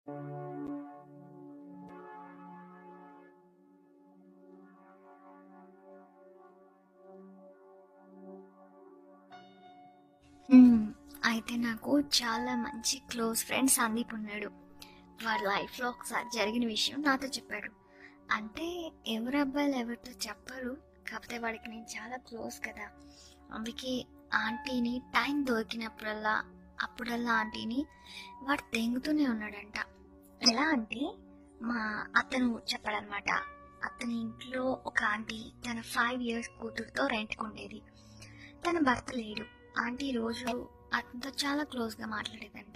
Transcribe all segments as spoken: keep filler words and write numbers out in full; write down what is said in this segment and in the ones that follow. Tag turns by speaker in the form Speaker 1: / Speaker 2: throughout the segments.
Speaker 1: హ్మ్. అయితే నాకు చాలా మంచి క్లోజ్ ఫ్రెండ్ సందీప్ ఉన్నాడు. వాడి లైఫ్‌లో ఒకసారి జరిగిన విషయం నాతో చెప్పాడు. అంటే ఎవరు అబ్బాయిలు ఎవరితో చెప్పరు. కాకపోతే వాడికి నేను చాలా క్లోజ్ కదా! అందుకే ఆంటీని టైం దొరికినప్పుడల్లా, అప్పుడల్లా ఆంటీని వాడు దెంగుతూనే ఉన్నాడంట. ఎలా అంటే మా అతను చెప్పాడనమాట. అతని ఇంట్లో ఒక ఆంటీ తన ఐదు ఇయర్స్ కూతురుతో రెంట్‌కుండేది. తన భర్త లేడు. ఆంటీ రోజు అతనితో చాలా క్లోజ్‌గా మాట్లాడేదంట.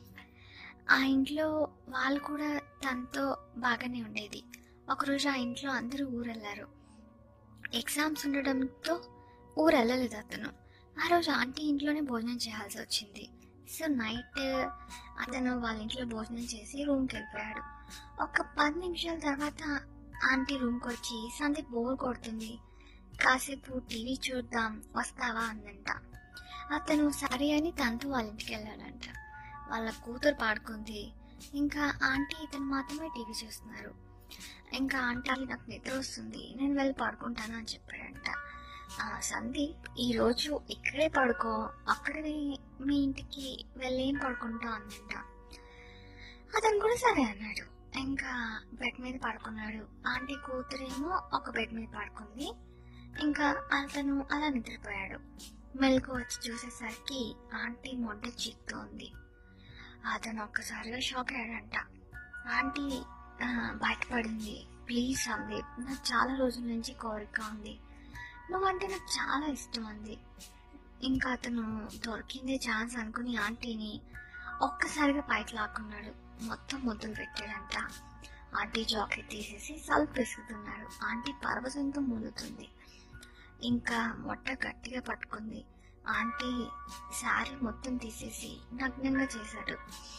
Speaker 1: ఆ ఇంట్లో వాళ్ళు కూడా తనతో బాగానే ఉండేది. ఒకరోజు ఆ ఇంట్లో అందరూ ఊరెళ్ళారు. ఎగ్జామ్స్ ఉండడంతో ఊరెళ్ళలేదు అతను. ఆ రోజు ఆంటీ ఇంట్లోనే భోజనం చేయాల్సి వచ్చింది. సో నైట్ అతను వాళ్ళ ఇంట్లో భోజనం చేసి రూమ్కి వెళ్ళిపోయాడు. ఒక పది నిమిషాల తర్వాత ఆంటీ రూమ్కి వచ్చి సందీప్ బోర్ కొడుతుంది, కాసేపు టీవీ చూద్దాం వస్తావా అందంట. అతను సరే అని తనతో వాళ్ళ ఇంటికి వెళ్ళాడంట. వాళ్ళ కూతురు పాడుకుంది. ఇంకా ఆంటీ ఇతను మాత్రమే టీవీ చూస్తున్నారు. ఇంకా ఆంటీ నాకు నిద్ర వస్తుంది, నేను వెళ్ళి పడుకుంటాను అని చెప్పాడంట. ఆ సందీప్ ఈరోజు ఇక్కడే పడుకో, అక్కడే మీ ఇంటికి వెళ్ళి ఏం పడుకుంటావు అందంట. అతను కూడా సరే అన్నాడు. ఇంకా బెడ్ మీద పడుకున్నాడు. ఆంటీ కూతురేమో ఒక బెడ్ మీద పడుకుంది. ఇంకా అతను అలా నిద్రపోయాడు. మెలకు వచ్చి చూసేసరికి ఆంటీ మొండ చిత్తోంది. అతను ఒక్కసారిగా షాక్ అయ్యాడంట. ఆంటీ బయటపడింది, ప్లీజ్ సందీప్, నాకు చాలా రోజుల నుంచి కోరిక ఉంది, నువ్వంటే నాకు చాలా ఇష్టం అంది. ఇంకా అతను దొరికిందే ఛాన్స్ అనుకుని ఆంటీని ఒక్కసారిగా పైకి లాక్కున్నాడు. మొత్తం ముద్దులు పెట్టాడంట. ఆంటీ జాకెట్ తీసేసి సల్ఫ్ విసుకుతున్నాడు. ఆంటీ పరవశంతో మూలుతుంది. ఇంకా మొట్ట గట్టిగా పట్టుకుంది. ఆంటీ శారీ మొత్తం తీసేసి నగ్నంగా చేశాడు.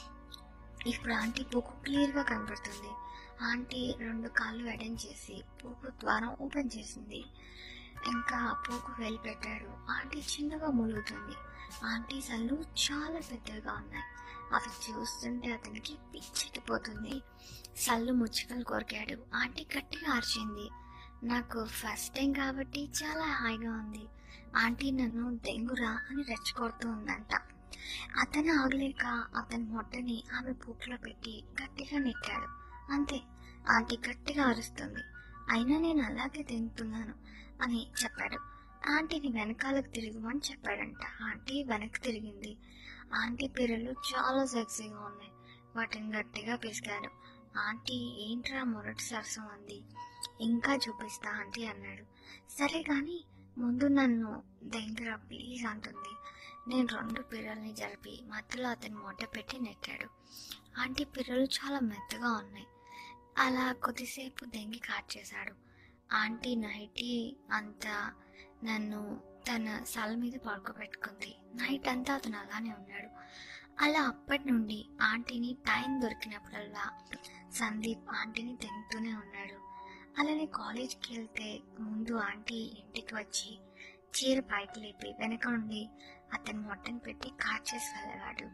Speaker 1: ఇప్పుడు ఆంటీ పూకు క్లియర్గా కనబడుతుంది. ఆంటీ రెండు కాళ్ళు ఎడం చేసి పూకు ద్వారం ఓపెన్ చేసింది. ఇంకా పూకు వెళ్ళి పెట్టాడు. ఆంటీ చిన్నగా మూలుగుతుంది. ఆంటీ సళ్ళు చాలా పెద్దగా ఉన్నాయి. అవి చూస్తుంటే అతనికి పిచ్చెక్కిపోతుంది. సళ్ళు ముచ్చుకలు కొరికాడు. ఆంటీ గట్టిగా అరిచింది. నాకు ఫస్ట్ టైం కాబట్టి చాలా హాయిగా ఉంది. ఆంటీ నన్ను దెంగురా అని రెచ్చగొడుతూ ఉందంట. అతను ఆగలేక అతని మొట్టని ఆమె పూట్లో పెట్టి గట్టిగా నెట్టాడు. అంతే, ఆంటీ గట్టిగా అరుస్తుంది. అయినా నేను అలాగే తింటున్నాను అని చెప్పాడు. ఆంటీని వెనకాలకు తిరిగమని చెప్పాడంట. ఆంటీ వెనక్కి తిరిగింది. ఆంటీ పిల్లలు చాలా సెక్సీగా ఉన్నాయి. వాటిని గట్టిగా పిసికాడు. ఆంటీ ఏంట్రా మొరటి సరసం అంది. ఇంకా చూపిస్తా ఆంటీ అన్నాడు. సరే కానీ ముందు నన్ను దగ్గర ప్లీజ్ అంటుంది. నేను రెండు పిర్రల్ని జరిపి మధ్యలో అతని మొట్ట పెట్టి నెట్టాడు. ఆంటీ పిర్రలు చాలా మెత్తగా ఉన్నాయి. అలా కొద్దిసేపు దెంగి కాట్ చేశాడు. ఆంటీ నైటీ అంతా నన్ను తన సల మీద పడుకోబెట్టుకుంది. నైట్ అంతా అతను అలానే ఉన్నాడు. అలా అప్పటి నుండి ఆంటీని టైం దొరికినప్పుడల్లా సందీప్ ఆంటీని తెంగుతూనే ఉన్నాడు. అలానే కాలేజ్కి వెళ్తే ముందు ఆంటీ ఇంటికి వచ్చి చీర పైకి లేపి వెనక నుండి అతని మొట్టని పెట్టి కాట్ చేసి వెళ్ళేవాడు.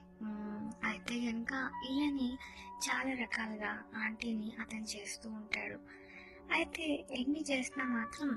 Speaker 1: అయితే కనుక ఇలాని చాలా రకాలుగా ఆంటీని అతను చేస్తూ ఉంటాడు. అయితే ఎన్ని చేసినా మాత్రం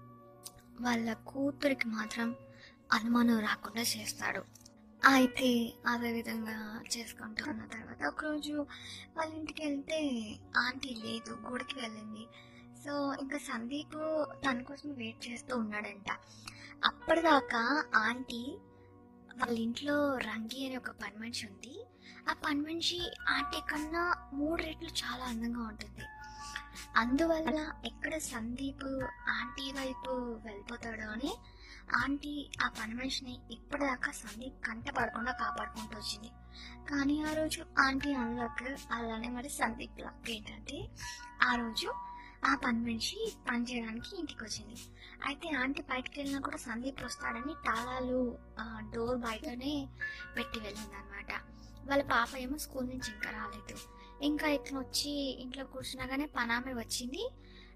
Speaker 1: వాళ్ళ కూతురికి మాత్రం అనుమానం రాకుండా చేస్తాడు. అయితే అదే విధంగా చేసుకుంటూ ఉన్న తర్వాత ఒకరోజు వాళ్ళ ఇంటికి వెళ్తే ఆంటీ లేదు, గుడికి వెళ్ళింది. సో ఇంకా సందీప్ తన కోసం వెయిట్ చేస్తూ ఉన్నాడంట. అప్పటిదాకా ఆంటీ వాళ్ళ ఇంట్లో రంగి అనే ఒక పని మనిషి ఉంది. ఆ పని మనిషి ఆంటీ కన్నా మూడు రెట్లు చాలా అందంగా ఉంటుంది. అందువల్ల ఎక్కడ సందీప్ ఆంటీ వైపు వెళ్ళిపోతాడో అని ఆంటీ ఆ పని మనిషిని ఇప్పటిదాకా సందీప్ కంట పడకుండా కాపాడుకుంటూ వచ్చింది. కానీ ఆ రోజు ఆంటీ అన్లక్, అలానే మరి సందీప్ లక్ ఏంటంటే ఆ రోజు ఆ పని మనిషి పని చేయడానికి ఇంటికి వచ్చింది. అయితే ఆంటీ బయటకు వెళ్ళినా కూడా సందీప్ వస్తాడని తాళాలు డోర్ బయటనే పెట్టి వెళ్ళింది అనమాట. వాళ్ళ పాప ఏమో స్కూల్ నుంచి ఇంకా రాలేదు. ఇంకా ఇతను వచ్చి ఇంట్లో కూర్చున్నాగానే పనామె వచ్చింది.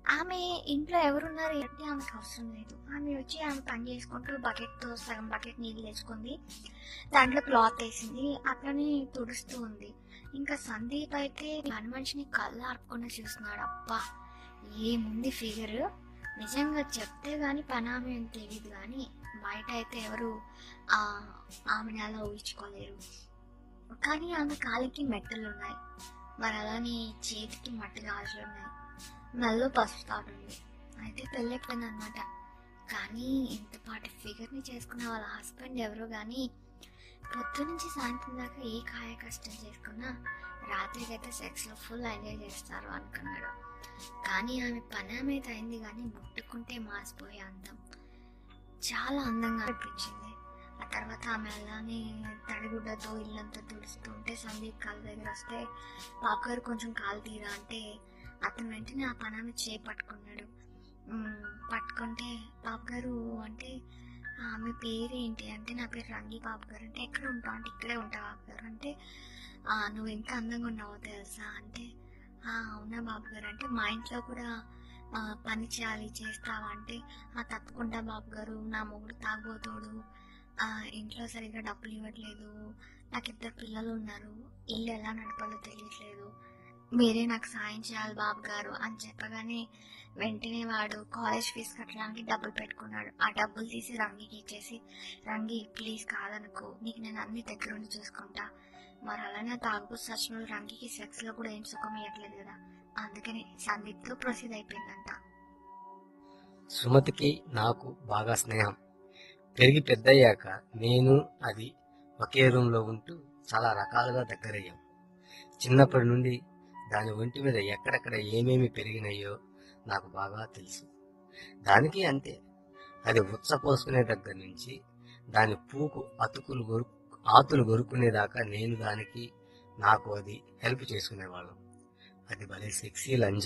Speaker 1: ఆమె ఇంట్లో ఎవరున్నారు అంటే ఆమెకు అవసరం లేదు. ఆమె వచ్చి ఆమె పని చేసుకుంటూ బకెట్తో సగం బకెట్ నీళ్ళు తెచ్చుకుంది, దాంట్లో క్లాత్ వేసింది, అట్లనే తుడుస్తూ ఉంది. ఇంకా సందీప్ అయితే పని మనిషిని కళ్ళు ఆర్పకుండా చూస్తున్నాడు. అబ్బా ఏముంది ఫిగర్, నిజంగా చెప్తే గానీ పని ఆమె తెలియదు, కానీ బయట అయితే ఎవరు ఆ ఆమెను అలా ఊహించుకోలేరు. కానీ ఆమె కాలికి మెట్టలు ఉన్నాయి, మరి అలానే చేతికి మట్టి గాజులు ఉన్నాయి, మెల్లో పసుపు తాడు ఉంది. అయితే పెళ్ళైపోయింది అనమాట. కానీ ఇంతపాటి ఫిగర్ని చేసుకున్న వాళ్ళ హస్బెండ్ ఎవరో కానీ పొద్దు నుంచి సాయంత్రం దాకా ఏ కాయ కష్టం చేసుకున్నా రాత్రికి అయితే సెక్స్లో ఫుల్ ఎంజాయ్ చేస్తారు అనుకున్నాడు. కానీ ఆమె పని ఆమె అయితే అయింది, కానీ ముట్టుకుంటే మాసిపోయే అందం, చాలా అందంగా అనిపించింది. ఆ తర్వాత ఆమె అలానే తడిగుడ్డతో ఇల్లంతా తుడుస్తూ ఉంటే సందీప్ కాలు దగ్గర వస్తే పాప గారు కొంచెం కాలు తీరా అంటే అతను వెంటనే ఆ పని ఆమె చేయి పట్టుకున్నాడు. పట్టుకుంటే పాప గారు అంటే ఆమె పేరు ఏంటి అంటే నా పేరు రంగి పాప గారు అంటే ఎక్కడ ఉంటావు అంటే ఇక్కడే ఉంటావు పాప గారు అంటే నువ్వు ఎంత అందంగా ఉన్నావో తెలుసా అంటే అవునా బాబు గారు అంటే మా ఇంట్లో కూడా పని చేయాలి చేస్తావా అంటే తప్పకుండా బాబు గారు, నా మొగుడు తాగబోతోడు, ఇంట్లో సరిగ్గా డబ్బులు ఇవ్వట్లేదు, నాకు ఇద్దరు పిల్లలు ఉన్నారు, ఇల్లు ఎలా నడపాలో తెలియట్లేదు, మీరే నాకు సాయం చేయాలి బాబు గారు అని చెప్పగానే వెంటనే వాడు కాలేజ్ ఫీజు కట్టడానికి డబ్బులు పెట్టుకున్నాడు. ఆ డబ్బులు తీసి రంగికి ఇచ్చేసి, రంగి ప్లీజ్ కాదనుకో, నీకు నేను అన్ని దగ్గర ఉండి చూసుకుంటా, మరి అలానే తాగుబోతు సచిన రంగికి సెక్స్ లో కూడా ఏం సుఖం ఇవ్వట్లేదు కదా, అందుకని సందీప్తో ప్రొసీడ్ అయిపోయిందంట.
Speaker 2: సుమతికి నాకు బాగా స్నేహం పెరిగి పెద్దయ్యాక నేను అది ఒకే రూమ్ లో ఉంటూ చాలా రకాలుగా దగ్గరయ్యాం. చిన్నప్పటి నుండి దాని ఒంటి మీద ఎక్కడెక్కడ ఏమేమి పెరిగినాయో నాకు బాగా తెలుసు. దానికి అంతే, అది ఉచ్చ పోసుకునే దగ్గర నుంచి దాని పూకు అతుకులు గొరు ఆతులు గొరుకునేదాకా నేను దానికి నాకు అది హెల్ప్ చేసుకునేవాళ్ళం. అది భలే సెక్సీ లంజ.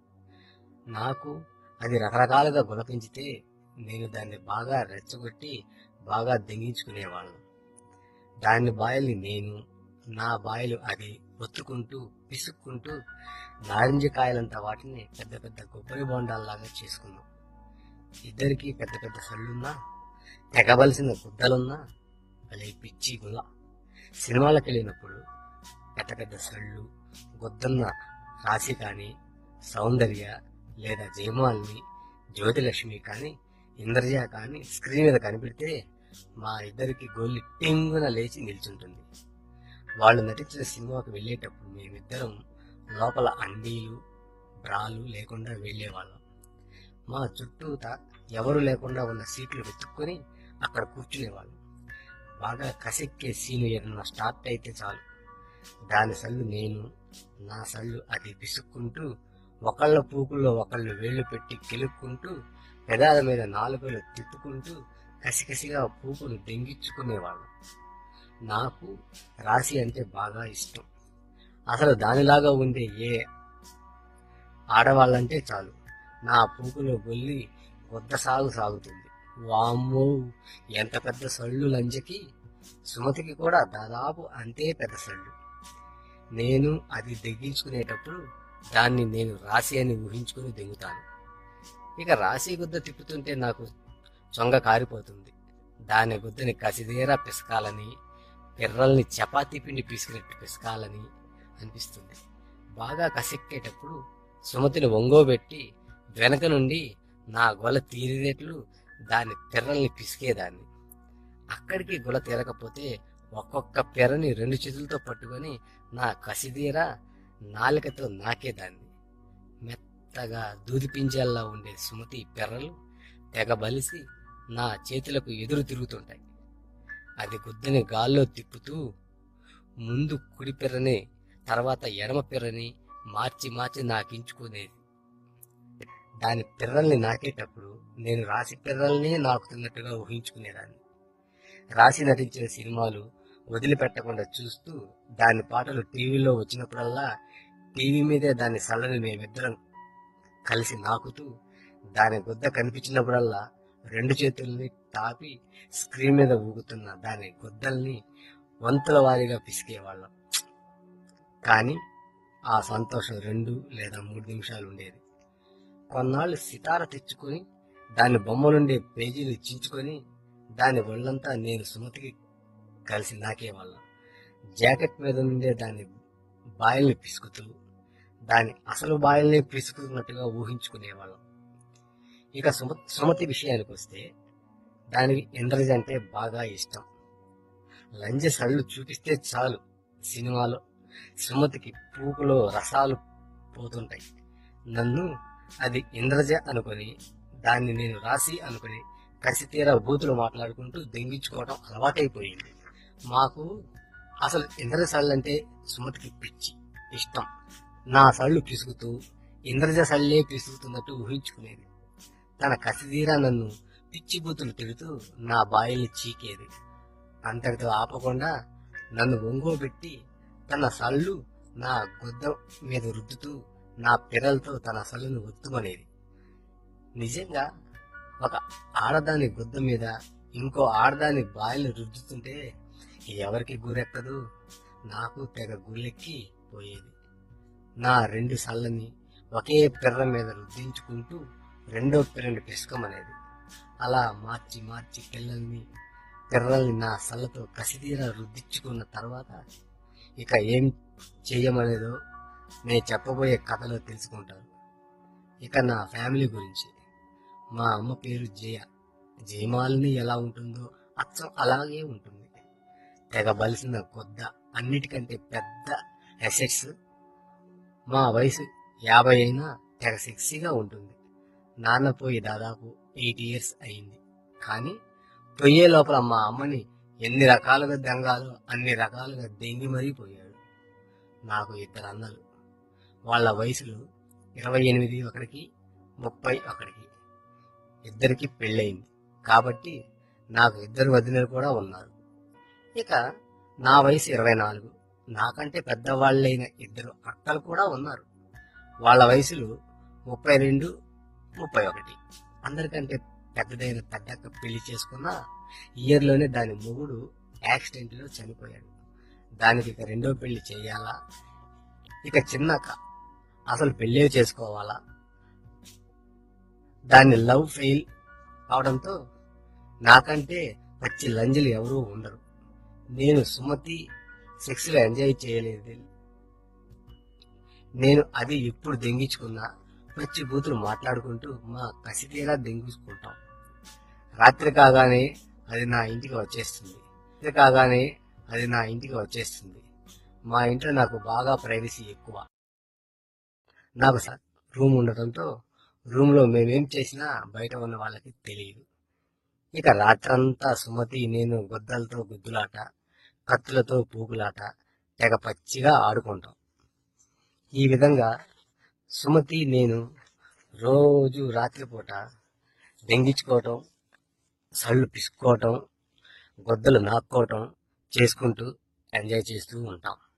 Speaker 2: నాకు అది రకరకాలుగా గులపించితే నేను దాన్ని బాగా రెచ్చగొట్టి బాగా దెంగించుకునేవాళ్ళం. దాని బాయల్ని నేను, నా బాయలు అది ఒత్తుకుంటూ పిసుక్కుంటూ నారింజ కాయలంత వాటిని పెద్ద పెద్ద కొబ్బరి బొండాల్లాగా చేసుకున్నాం. ఇద్దరికి పెద్ద పెద్ద సళ్ళున్నా, తెగవలసిన గుడ్డలున్నా భలే పిచ్చి గుల. సినిమాలకు వెళ్ళినప్పుడు పెద్ద పెద్ద సళ్ళు గుద్దన్న రాశి కానీ, సౌందర్య లేదా జయమాలిని, జ్యోతిలక్ష్మి కానీ, ఇంద్రజ కానీ స్క్రీన్ మీద కనిపెడితే మా ఇద్దరికి గొల్లి టింగున లేచి నిల్చుంటుంది. వాళ్ళు నటించిన సినిమాకు వెళ్ళేటప్పుడు మేమిద్దరం లోపల అండీలు బ్రాలు లేకుండా వెళ్ళేవాళ్ళం. మా చుట్టూత ఎవరు లేకుండా ఉన్న సీట్లు వెతుక్కొని అక్కడ కూర్చునేవాళ్ళం. బాగా కసెక్కే సీను ఏదన్నా స్టార్ట్ అయితే చాలు, దాని సళ్ళు నేను, నా సళ్ళు అది పిసుక్కుంటూ ఒకళ్ళ పూకుల్లో ఒకళ్ళు వేళ్లు పెట్టి కెలుక్కుంటూ పెదాల మీద నాలుగులు తిప్పుకుంటూ కసికసిగా పూకును దెంగించుకునేవాళ్ళం. నాకు రాశి అంటే బాగా ఇష్టం. అసలు దానిలాగా ఉండే ఏ ఆడవాళ్ళంటే చాలు నా పూకులో గొల్లి గొద్ద సాగు సాగుతుంది. వామ్మో ఎంత పెద్ద సళ్ళు లంజకి! సుమతికి కూడా దాదాపు అంతే పెద్ద సళ్ళు. నేను అది దెగ్గించుకునేటప్పుడు దాన్ని నేను రాశి అని ఊహించుకుని దెంగుతాను. ఇక రాశి గుద్ద తిప్పుతుంటే నాకు చొంగ కారిపోతుంది. దాని గుద్దని కసిదేరా పిసకాలని, పిర్రల్ని చపాతీ పిండి పీసుకున్నట్టు పిసకాలని అనిపిస్తుంది. బాగా కసెక్కేటప్పుడు సుమతిని ఒంగోబెట్టి వెనక నుండి నా గొల తీరేట్లు దాని పిర్రల్ని పిసికేదాన్ని. అక్కడికి గొల తీరకపోతే ఒక్కొక్క పిర్రని రెండు చేతులతో పట్టుకొని నా కసిదీరా నాలికతో నాకేదాన్ని. మెత్తగా దూదిపింజల్లా ఉండే సుమతి పిర్రలు తెగ బలిసి నా చేతులకు ఎదురు తిరుగుతుంటాయి. అది గుద్దని గాల్లో తిప్పుతూ ముందు కుడి పిర్రని తర్వాత ఎడమ పిర్రని మార్చి మార్చి నాకించుకునేది. దాని పిర్రల్ని నాకేటప్పుడు నేను రాశి పిర్రల్ని నాకుతున్నట్టుగా ఊహించుకునేదాన్ని. రాశి నటించిన సినిమాలు వదిలిపెట్టకుండా చూస్తూ దాని పాటలు టీవీలో వచ్చినప్పుడల్లా టీవీ మీదే దాని సల్లని మేమిద్దరం కలిసి నాకుతూ దాని గుద్ద కనిపించినప్పుడల్లా రెండు చేతుల్ని తాపి స్క్రీన్ మీద ఊగుతున్న దాని గుద్దల్ని వంతుల వారీగా పిసికేవాళ్ళం. కానీ ఆ సంతోషం రెండు లేదా మూడు నిమిషాలు ఉండేది. కొన్నాళ్ళు సితార తెచ్చుకొని దాని బొమ్మలుండే పేజీలు చించుకొని దాని ఒళ్ళంతా నేను సుమతికి కలిసి నాకేవాళ్ళం. జాకెట్ మీద నుండే దాని బాయల్ని పిసుకుతూ దాని అసలు బాయల్ని పిసుకున్నట్టుగా ఊహించుకునేవాళ్ళం. ఇక సుమ సుమతి విషయానికి వస్తే దానికి ఇంద్రజ అంటే బాగా ఇష్టం. లంజ సళ్ళు చూపిస్తే చాలు సినిమాలో సుమతికి పూకులో రసాలు పోతుంటాయి. నన్ను అది ఇంద్రజ అనుకొని దాన్ని నేను రాసి అనుకుని కసితీరా బూతులు మాట్లాడుకుంటూ దెంగించుకోవడం అలవాటైపోయింది. మాకు అసలు ఇంద్రజ సళ్ళంటే సుమతికి పిచ్చి ఇష్టం. నా సళ్ళు పిసుకుతూ ఇంద్రజ సళ్ళే పిసుకుతున్నట్టు ఊహించుకునేది. తన కసితీరా నన్ను పిచ్చి బూతులు తిడుతూ నా బాయిల్ని చీకేది. అంతటితో ఆపకుండా నన్ను ఒంగోబెట్టి తన సళ్ళు నా గుద్ద మీద రుద్దుతూ నా పిరలతో తన సళ్ళును ఒత్తుమనేది. నిజంగా ఒక ఆడదాని గుద్ద మీద ఇంకో ఆడదాని బాయిల్ని రుద్దుతుంటే ఎవరికి గురెక్కదు, నాకు తెగ గుల్లెక్కి పోయేది. నా రెండు సళ్ళని ఒకే పిర్ర మీద రుద్దించుకుంటూ రెండో పిర్రని పిసుకమనేది. అలా మార్చి మార్చి పిల్లల్ని పిర్రల్ని నా సళ్ళతో కసితీరా రుద్దించుకున్న తర్వాత ఇక ఏం చెయ్యమనేదో నేను చెప్పబోయే కథలో తెలుసుకుంటాను. ఇక నా ఫ్యామిలీ గురించి. మా అమ్మ పేరు జయ. జయమాలిని ఎలా ఉంటుందో అచ్చం అలాగే ఉంటుంది. తెగ బలిసిన కొద్ద అన్నిటికంటే పెద్ద అసెట్స్. మా వయసు యాభై అయినా తెగ సెక్సీగా ఉంటుంది. నాన్న పోయి దాదాపు ఎయిట్ ఇయర్స్ అయింది. కానీ పొయ్యే లోపల మా అమ్మని ఎన్ని రకాలుగా దెంగాలో అన్ని రకాలుగా దెంగి మరీ పోయాడు. నాకు ఇద్దరు అన్నలు. వాళ్ళ వయసులు ఇరవై ఎనిమిది ఒకడికి, ముప్పై ఒకడికి. ఇద్దరికి పెళ్ళయింది కాబట్టి నాకు ఇద్దరు వదినలు కూడా ఉన్నారు. ఇక నా వయసు ఇరవై నాలుగు. నాకంటే పెద్దవాళ్ళైన ఇద్దరు అక్కలు కూడా ఉన్నారు. వాళ్ళ వయసులు ముప్పై రెండు, ముప్పై ఒకటి. అందరికంటే పెద్దదైన పెద్దక్క పెళ్లి చేసుకున్న ఇయర్లోనే దాని మొగుడు యాక్సిడెంట్లో చనిపోయాడు. దానికి ఇక రెండో పెళ్లి చేయాలా? ఇక చిన్నక్క అసలు పెళ్ళే చేసుకోవాలా? దాన్ని లవ్ ఫెయిల్ అవడంతో నాకంటే పచ్చి లంజలు ఎవరూ ఉండరు. నేను సుమతి సెక్స్లో ఎంజాయ్ చేయలేదు. నేను అది ఎప్పుడు దెంగించుకున్నా పచ్చి బూతులు మాట్లాడుకుంటూ మా కసితీరా దెంగించుకుంటాం. రాత్రి కాగానే అది నా ఇంటికి వచ్చేస్తుంది. రాత్రి కాగానే అది నా ఇంటికి వచ్చేస్తుంది. మా ఇంట్లో నాకు బాగా ప్రైవసీ ఎక్కువ. నాకు రూమ్ ఉండటంతో రూమ్లో మేమేం చేసినా బయట ఉన్న వాళ్ళకి తెలియదు. ఇక రాత్రంతా సుమతి నేను గుద్దలతో గుద్దులాట, కత్తులతో పూకులాట తెగ పచ్చిగా ఆడుకుంటాం. ఈ విధంగా సుమతి నేను రోజు రాత్రిపూట దెంగించుకోవటం, సళ్ళు పిసుకోవటం, గొద్దలు నాక్కోవటం చేసుకుంటూ ఎంజాయ్ చేస్తూ ఉంటాం.